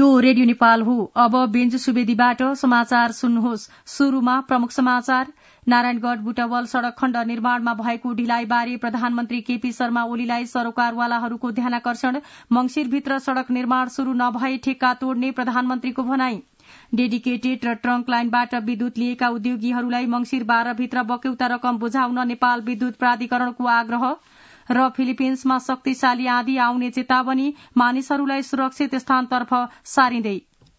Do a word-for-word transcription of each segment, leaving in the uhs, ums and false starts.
यो रेडियो नेपाल हो। अब बेन्ज सुवेदीबाट समाचार सुन्नुहोस्। शुरूमा प्रमुख समाचार। नारायणगढ़ बुटवल सड़क खण्ड निर्माणमा भएको ढिलाइबारे प्रधानमन्त्री केपी शर्मा ओलीलाई सरोकारवालाहरूको ध्यानाकर्षण। मंगिरभित्र सड़क निर्माण शुरू नभए ठेक्का तोड्ने प्रधानमन्त्रीको भनाई। डेडिकेटेड र ट्रंक लाइनबाट विद्युत लिएका उद्योगीहरूलाई मंगिर बाह्र भित्र बक्यौता रकम बुझाउन नेपाल विद्युत प्राधिकरणको आग्रह। र फिलिपिन्समा शक्तिशाली आँधी आउने चेतावनी, मानिसहरूलाई सुरक्षित स्थानतर्फ सारिँदै।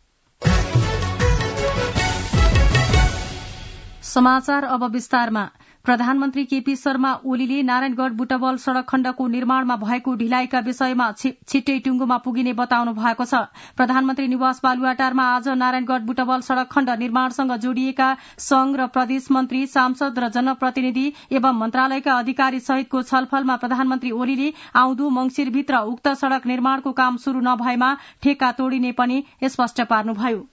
समाचार अब विस्तारमा। प्रधानमन्त्री केपी शर्मा ओलीले नारायणगढ़ बुटवल सड़क खण्डको निर्माणमा भएको ढिलाइका विषयमा छिट्टै टुंगोमा पुगिने बताउनु भएको छ। प्रधानमन्त्री निवास बालुवाटारमा आज नारायणगढ़ बुटवल सड़क खण्ड निर्माणसँग जोडिएका संघ र प्रदेश मन्त्री, सांसद र जनप्रतिनिधि एवं मन्त्रालयका अधिकारी सहितको छलफलमा प्रधानमन्त्री ओलीले आउँदो मंगिरभित्र उक्त सड़क निर्माणको काम शुरू नभएमा ठेक्का तोडिने पनि स्पष्ट पार्नुभयो।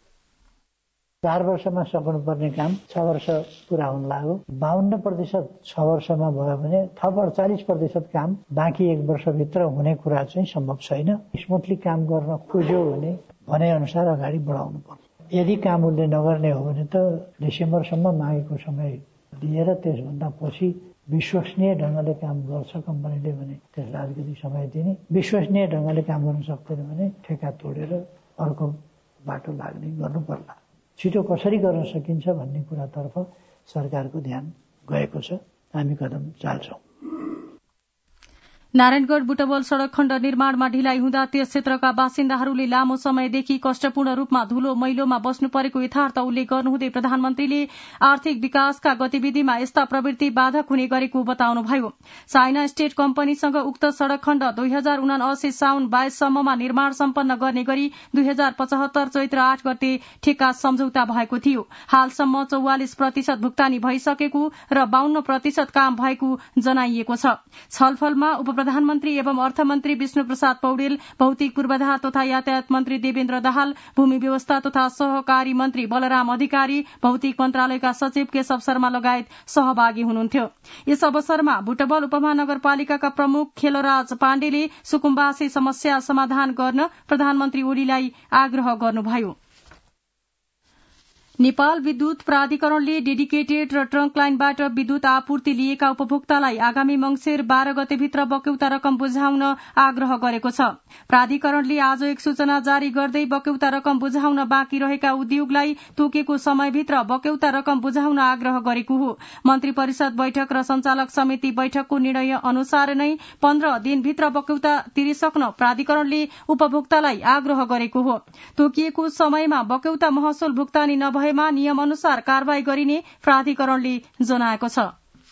चार वर्षमा सक्नुपर्ने काम छ वर्ष पूरा हुन लाग्यो। बाहन्न प्रतिशत छ वर्षमा भयो भने थप अडचालिस प्रतिशत काम बाँकी एक वर्षभित्र हुने कुरा चाहिँ सम्भव छैन। स्मुथली काम गर्न खोज्यो भने भने अनुसार अगाडि बढाउनु पर्छ। यदि काम उसले नगर्ने हो भने त डिसेम्बरसम्म मागेको समय दिएर त्यसभन्दा पछि विश्वसनीय ढंगले काम गर्छ कम्पनीले भने त्यसलाई अलिकति समय दिने, विश्वसनीय ढंगले काम गर्न सक्दैन भने ठेक्का तोडेर अर्को बाटो लाग्ने गर्नु पर्ला। छिटो कसरी गर्न सकिन्छ भन्ने कुरातर्फ सरकारको ध्यान गएको छ। हामी कदम चाल्छौं। नारायणगढ़ बुटवल सड़क खण्ड निर्माणमा ढिलाइ हुँदा त्यस क्षेत्रका बासिन्दाहरूले लामो समयदेखि कष्टपूर्ण रूपमा धूलो मैलोमा बस्नु परेको यथार्थ उल्लेख गर्नुहुँदै प्रधानमन्त्रीले आर्थिक विकासका गतिविधिमा यस्ता प्रवृत्ति बाधक हुने गरेको बताउनुभयो। चाइना स्टेट कम्पनीसँग उक्त सड़क खण्ड दुई हजार उनासी साउन बाइससम्ममा निर्माण सम्पन्न गर्ने गरी दुई हजार पचहत्तर चैत्र आठ गते ठेक्का सम्झौता भएको थियो। हालसम्म चौवालिस प्रतिशत भुक्तानी भइसकेको र बाहन्न प्रतिशत काम भएको जनाइएको छ। छलफलमा उप प्रधानमन्त्री एवं अर्थमन्त्री विष्णु प्रसाद पौडेल, भौतिक पूर्वाधार तथा यातायात मन्त्री देवेन्द्र दाहाल, भूमि व्यवस्था तथा सहकारी मन्त्री बलराम अधिकारी, भौतिक मन्त्रालयका सचिव केशव शर्मा लगायत सहभागी हुनुहुन्थ्यो। यस अवसरमा बुटवल उपमहानगरपालिकाका प्रमुख खेलराज पाण्डेले सुकुम्बासी समस्या समाधान गर्न प्रधानमन्त्री ओलीलाई आग्रह गर्नुभयो। नेपाल विद्युत प्राधिकरणले डेडिकेटेड र ट्रंक लाइनबाट विद्युत आपूर्ति लिएका उपभोक्तालाई आगामी मंगिर बाह्र गतेभित्र बक्यौता रकम बुझाउन आग्रह गरेको छ। प्राधिकरणले आज एक सूचना जारी गर्दै बक्यौता रकम बुझाउन बाँकी रहेका उद्योगलाई तोकेको समयभित्र बक्यौता रकम बुझाउन आग्रह गरेको हो। मन्त्री परिषद बैठक र संचालक समिति बैठकको निर्णय अनुसार नै पन्ध्र दिनभित्र बक्यौता तिरिसक्न प्राधिकरणले उपभोक्तालाई आग्रह गरेको हो। तोकिएको समयमा बक्यौता महसुल भुक्तानी नभए नियम अनुसार कारवाही गरिने प्राधिकरणले जनाएको छ।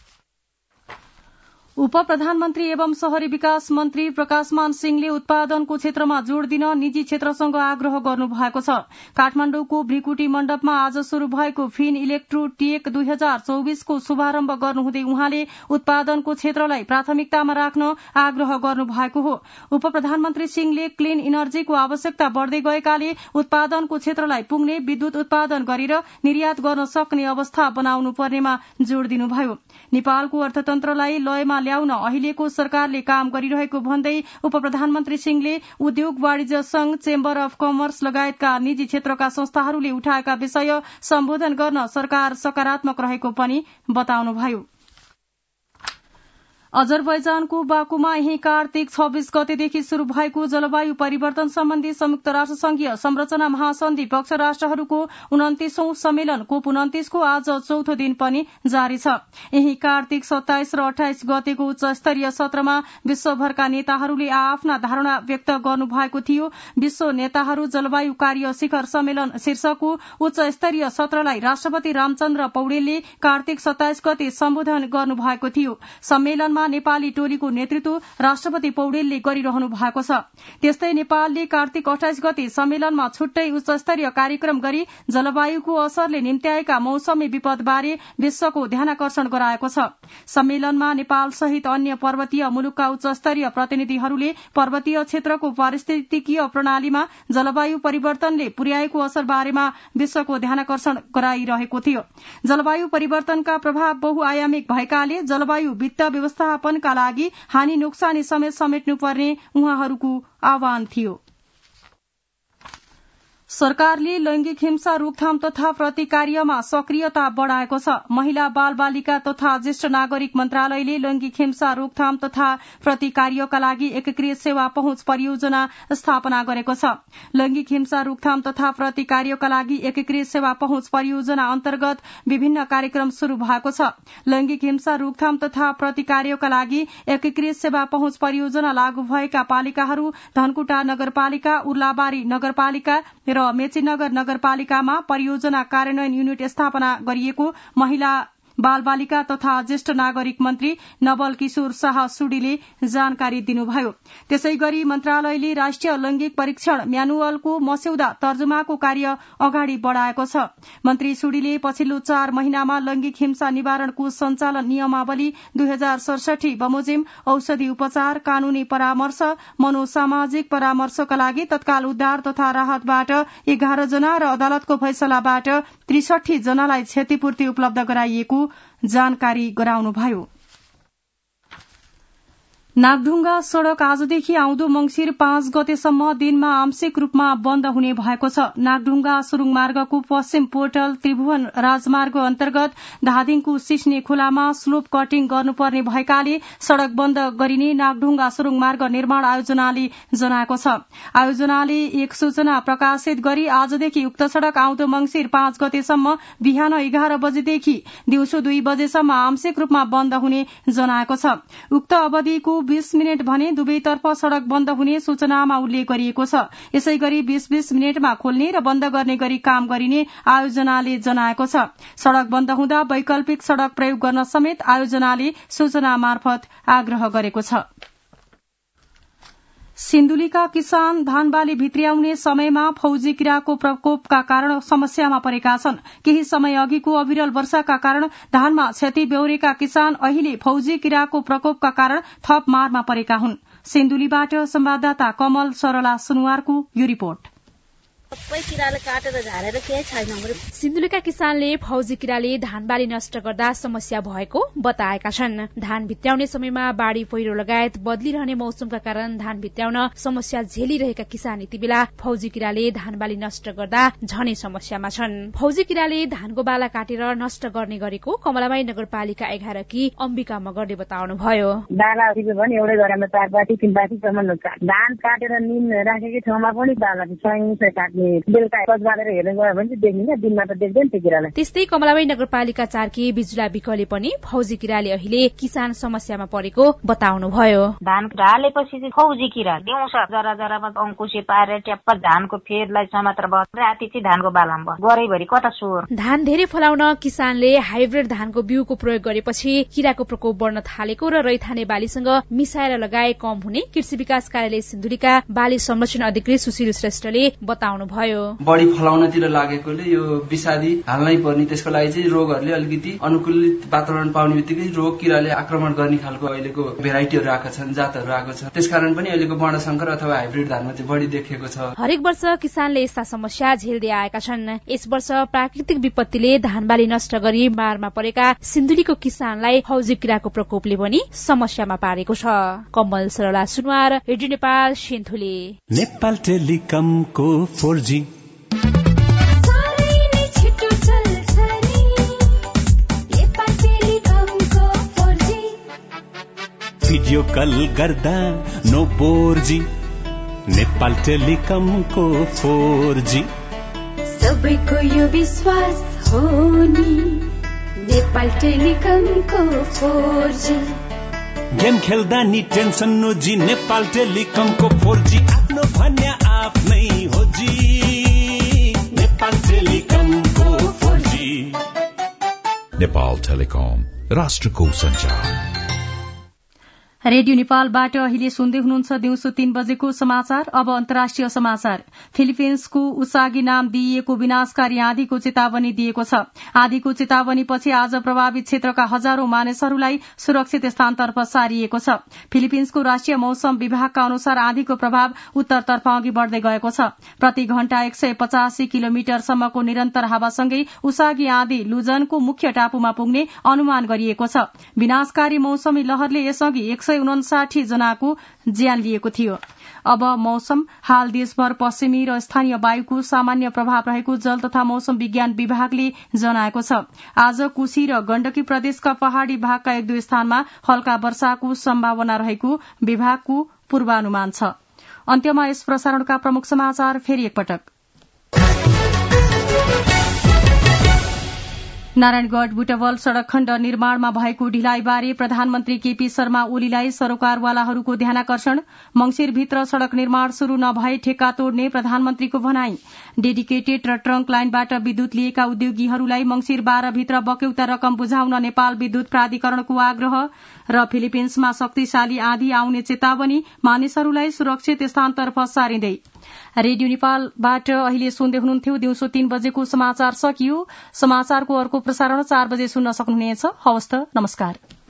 उप प्रधानमन्त्री एवं शहरी विकास मन्त्री प्रकाशमान सिंहले उत्पादनको क्षेत्रमा जोड़ दिन निजी क्षेत्रसँग आग्रह गर्नु भएको छ। काठमाडौँको भ्रिकुटी मण्डपमा आज शुरू भएको फिन इलेक्ट्रोटेक दुई हजार चौबिसको शुभारम्भ गर्नुहुँदै उहाँले उत्पादनको क्षेत्रलाई प्राथमिकतामा राख्न आग्रह गर्नु भएको हो। उप प्रधानमन्त्री सिंहले क्लीन इनर्जीको आवश्यकता बढ़दै गएकाले उत्पादनको क्षेत्रलाई पुग्ने विद्युत उत्पादन गरेर निर्यात गर्न सक्ने अवस्था बनाउनु पर्नेमा जोड़ दिनुभयो। नेपालको अर्थतन्त्रलाई लयमा ल्याउन अहिलेको सरकारले काम गरिरहेको भन्दै उप प्रधानमन्त्री सिंहले उद्योग वाणिज्य संघ, चेम्बर अफ कमर्स लगायतका निजी क्षेत्रका संस्थाहरूले उठाएका विषय सम्बोधन गर्न सरकार सकारात्मक रहेको पनि बताउनुभयो। अजरबैजानको बाकुमा यही कार्तिक छब्बीस गतेदेखि शुरू भएको जलवायु परिवर्तन सम्बन्धी संयुक्त राष्ट्र संघीय संरचना महासन्धि पक्ष राष्ट्रहरूको उन्तिसौं सम्मेलन कोप उन्तिसको आज चौथो दिन पनि जारी छ। यही कार्तिक सत्ताइस र अठाइस गतेको उच्च स्तरीय सत्रमा विश्वभरका नेताहरूले आफ्ना धारणा व्यक्त गर्नु भएको थियो। विश्व नेताहरू जलवायु कार्य शिखर सम्मेलन शीर्षकको उच्च स्तरीय सत्रलाई राष्ट्रपति रामचन्द्र पौडेलले कार्तिक सत्ताइस गते सम्बोधन गर्नु भएको थियो। सम्मेलनमा नेपाली टोलीको नेतृत्व राष्ट्रपति पौडेलले गरिरहनु भएको छ। त्यस्तै नेपालले कार्तिक अठाइस गते सम्मेलनमा छुट्टै उच्च स्तरीय कार्यक्रम गरी जलवायुको असरले निम्त्याएका मौसमी विपदबारे विश्वको ध्यानाकर्षण गराएको छ। सम्मेलनमा नेपाल सहित अन्य पर्वतीय मुलुकका उच्च स्तरीय प्रतिनिधिहरूले पर्वतीय क्षेत्रको पारिस्थितिकीय प्रणालीमा जलवायु परिवर्तनले पुर्याएको असर बारेमा विश्वको ध्यानाकर्षण गराइरहेको थियो। जलवायु परिवर्तनका प्रभाव बहुआयामिक भएकाले जलवायु वित्त व्यवस्थापनका लागि हानि नोक्सानी समेत समेट्नुपर्ने उहाँहरूको आह्वान थियो। सरकारले लैंगिक हिंसा रोकथाम तथा प्रतिकार्यमा सक्रियता बढ़ाएको छ। महिला बाल बालिका तथा ज्येष्ठ नागरिक मन्त्रालयले लैंगिक हिंसा रोकथाम तथा प्रतिकार्यका लागि एकीकृत सेवा पहुँच परियोजना स्थापना गरेको छ। लैंगिक हिंसा रोकथाम तथा प्रतिकार्यका लागि एकीकृत सेवा पहुँच परियोजना अन्तर्गत विभिन्न कार्यक्रम शुरू भएको छ। लैंगिक हिंसा रोकथाम तथा प्रतिकार्यका लागि एकीकृत सेवा पहुँच परियोजना लागू भएका पालिकाहरू धनकुटा नगरपालिका, उर्लाबारी नगरपालिका र मेचीनगर नगरपालिकामा परियोजना कार्यान्वयन युनिट स्थापना गरिएको महिला बाल बालिका तथा ज्येष्ठ नागरिक मन्त्री नवल किशोर शाह सुडीले जानकारी दिनुभयो। त्यसै गरी मन्त्रालयले राष्ट्रिय लैंगिक परीक्षण म्यानुअलको मस्यौदा तर्जुमाको कार्य अगाडि बढ़ाएको छ। मन्त्री सुडीले पछिल्लो चार महिनामा लैंगिक हिंसा निवारणको सञ्चालन नियमावली दुई हजार सडसठी बमोजिम औषधि उपचार, कानूनी परामर्श, मनोसामाजिक परामर्शका लागि तत्काल उद्धार तथा राहतबाट एघार जना र अदालतको फैसलाबाट त्रिसठी जनालाई क्षतिपूर्ति उपलब्ध गराइएको जानकारी गराउनुभयो। नागढुङ्गा सड़क आजदेखि आउँदो मंगिर पाँच गतेसम्म दिनमा आंशिक रूपमा बन्द हुने भएको छ। नागढुङ्गा सुरुङ मार्गको पश्चिम पोर्टल त्रिभुवन राजमार्ग अन्तर्गत धादिङको सिस्ने खोलामा स्लोप कटिङ गर्नुपर्ने भएकाले सड़क बन्द गरिने नागढुङ्गा सुरुङ मार्ग निर्माण आयोजनाले जनाएको छ। आयोजनाले एक सूचना प्रकाशित गरी आजदेखि उक्त सड़क आउँदो मंगिर पाँच गतेसम्म बिहान एघार बजेदेखि दिउँसो दुई बजेसम्म आंशिक रूपमा बन्द हुने जनाएको छ। उक्त अवधिको बीस मिनट भने दुवैतर्फ सड़क बन्द हुने सूचनामा उल्लेख गरिएको छ। यसै गरी बीस बीस मिनटमा खोल्ने र बन्द गर्ने गरी काम गरिने आयोजनाले जनाएको छ। सड़क बन्द हुँदा वैकल्पिक सड़क प्रयोग गर्न समेत आयोजनाले सूचना मार्फत आग्रह गरेको छ। सिन्धुलीका किसान धान बाली भित्र्याउने समयमा फौजी किराको प्रकोपका कारण समस्यामा परेका छन्। केही समय अघिको अविरल वर्षाका कारण धानमा क्षति बेहोरेका किसान अहिले फौजी किराको प्रकोपका कारण थप मारमा परेका हुन्। सिन्धुलीबाट संवाददाता कमल सरला सुनुवारको यो रिपोर्ट। सिन्धुलीका किसानले फौजी किराले धान बाली नष्ट गर्दा समस्या भएको बताएका छन्। धान भित्र्याउने समयमा बाढ़ी पहिरो लगायत बदलिरहने मौसमका कारण धान भित्र्याउन समस्या झेलिरहेका किसान यति बेला फौजी किराले धान बाली नष्ट गर्दा झनै समस्यामा छन्। फौजी किराले धानको बाला काटेर नष्ट गर्ने गरेको कमलाबाई नगरपालिका एघार कि अम्बिका मगरले बताउनुभयो। बाला भने एउटै घरमा चार पाटी तीन पाटीसम्म धान काटेर निम राखेकै ठाउँमा पनि बाला काट्ने त्यस्तै कमलाबाई नगरपालिका चारकी बिजुला विकले पनि फौजी किराले अहिले किसान समस्यामा परेको बताउनुभयो। धान ढालेपछि फौजी किरा दिउँसो जरा जरामा अंकुशे पारेर ट्याप्प धानको फेदलाई समात्र भयो। राति चाहिँ धानको बालामा भयो। गरैभरि कता स्वर। धान धेरै फलाउन किसानले हाइब्रिड धानको बिउको प्रयोग गरेपछि किराको प्रकोप बढ्न थालेको र रैथाने बालीसँग मिसाएर लगाए कम हुने कृषि विकास कार्यालय सिन्धुलीका बाली संरक्षण अधिकृत सुशील श्रेष्ठले बताउनु भयो। बढी फलाउनतिर लागेकोले यो विषादी हाल्नै पर्ने, त्यसको लागि चाहिँ रोगहरूले अलिकति अनुकूलित वातावरण पाउने बित्तिकै रोग किराले आक्रमण गर्ने खालको अहिलेको भेराइटीहरू आएका छन्, जातहरू आएको छ। त्यसकारण पनि अहिलेको वर्णशंकर अथवा हाइब्रिड धानमा चाहिँ बढी देखिएको छ। हरेक वर्ष किसानले यस्ता समस्या झेल्दै आएका छन्। यस वर्ष प्राकृतिक विपत्तिले धान बाली नष्ट गरी मारमा परेका सिन्धुलीको किसानलाई फौजी किराको प्रकोपले पनि समस्यामा पारेको छ। कमल सरला सुनवार, रेडियो नेपाल, सिन्धुली। नेपाल टेलिकमको फोर जी भिडियो कल गर्दा नो बोर जी। नेपाल टेलिकमको फोर जी सबैको यो विश्वास हो नि। नेपाल टेलिकमको फोर जी गेम खेल्दा नि टेन्सन नो जी। नेपाल टेलिकमको फोर जी आफ्नो भन्या आफ्नै हो जी। नेपाल टेलिकमको फोर जी। नेपाल टेलिकम राष्ट्रको सञ्चार। रेडियो नेपालबाट अहिले सुन्दै हुनुहुन्छ दिउँसो तीन बजेको समाचार। अब अन्तर्राष्ट्रिय समाचार। फिलिपिन्सको उसागी नाम दिइएको विनाशकारी आँधीको चेतावनी दिएको छ। आँधीको चेतावनीपछि आज प्रभावित क्षेत्रका हजारौं मानिसहरूलाई सुरक्षित स्थानतर्फ सारिएको छ। फिलिपिन्सको राष्ट्रिय मौसम विभागका अनुसार आँधीको प्रभाव उत्तरतर्फ अघि बढ़दै गएको छ। प्रति घण्टा एक सय पचासी किलोमिटरसम्मको निरन्तर हावासँगै उसागी आँधी लुजनको मुख्य टापुमा पुग्ने अनुमान गरिएको छ। विनाशकारी मौसमी लहरले यसअघि एक सय सय उनासाठी जनाको ज्यान लिएको थियो। अब मौसम। हाल देशभर पश्चिमी र स्थानीय वायुको सामान्य प्रभाव रहेको जल तथा मौसम विज्ञान विभागले जनाएको छ। आज कुशी र गण्डकी प्रदेशका पहाड़ी भागका एक दुई स्थानमा हल्का वर्षाको सम्भावना रहेको विभागको पूर्वानुमान छ। अन्त्यमा यस प्रसारणका प्रमुख समाचार फेरि एकपटक। नारायणगढ़ बुटवल सड़क खण्ड निर्माणमा भएको ढिलाइबारे प्रधानमन्त्री केपी शर्मा ओलीलाई सरोकारवालाहरूको ध्यानाकर्षण। मंगिरभित्र सड़क निर्माण शुरू नभए ठेक्का तोड्ने प्रधानमन्त्रीको भनाई। डेडिकेटेड र ट्रंक लाइनबाट विद्युत लिएका उद्योगीहरूलाई मंगिर बाह्र भित्र बक्यौता रकम बुझाउन नेपाल विद्युत प्राधिकरणको आग्रह। र फिलिपिन्समा शक्तिशाली आँधी आउने चेतावनी, मानिसहरूलाई सुरक्षित स्थानतर्फ सारिँदै। रेडियो नेपालबाट अहिले सुन्दै हुनुहुन्थ्यो दिउँसो तीन बजेको समाचार सकियो। समाचारको अर्को प्रसारण चार बजे सुन्न सक्नुहुनेछ। हवस् त, नमस्कार।